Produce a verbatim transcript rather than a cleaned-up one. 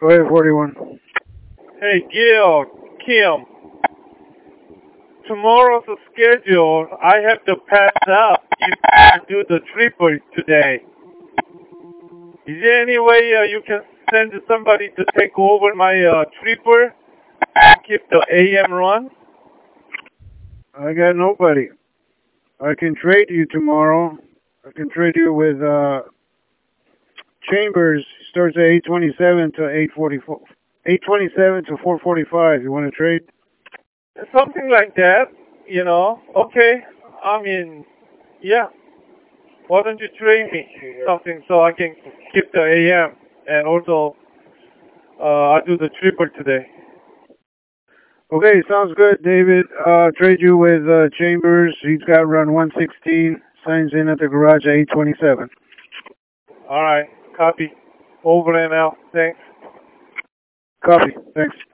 Go ahead, forty-one. Hey, Gil, Kim. Tomorrow's schedule, I have to pass up if I do the triple today. Is there any way uh, you can send somebody to take over my uh, triple and keep the A M run? I got nobody. I can trade you tomorrow. I can trade you with uh, Chambers. Starts at eight twenty-seven to eight forty-four. eight twenty-seven to four forty-five. You want to trade? Something like that, you know. Okay. I mean, yeah. Why don't you trade me something so I can keep the A M and also uh, I do the triple today. Okay, sounds good, David. Uh, trade you with uh, Chambers. He's got run one sixteen. Signs in at the garage at eight twenty-seven. All right. Copy. Over and out. Thanks. Copy. Thanks.